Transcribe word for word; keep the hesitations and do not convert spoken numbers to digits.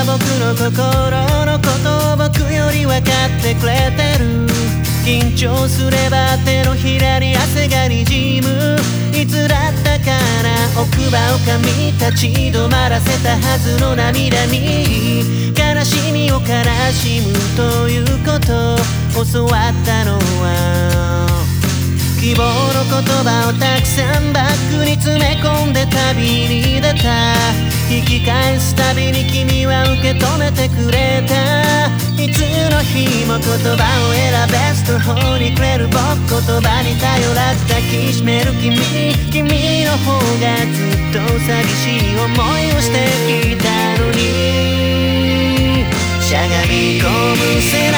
は僕の心のことを僕より分かってくれてる。緊張すれば手のひらに汗がにじむ。いつだったかな奥歯を噛み立ち止まらせたはずの涙に悲しみを悲しむということを教わったのは希望の言葉をたくさんバッグに詰め込んで旅に出た。引き返すたびに君は受け止めてくれた。いつの日も言葉を選べず途方に暮れる僕、言葉に頼らず抱きしめる君、君の方がずっと寂しい思いをしてきたのにしゃがみ込む背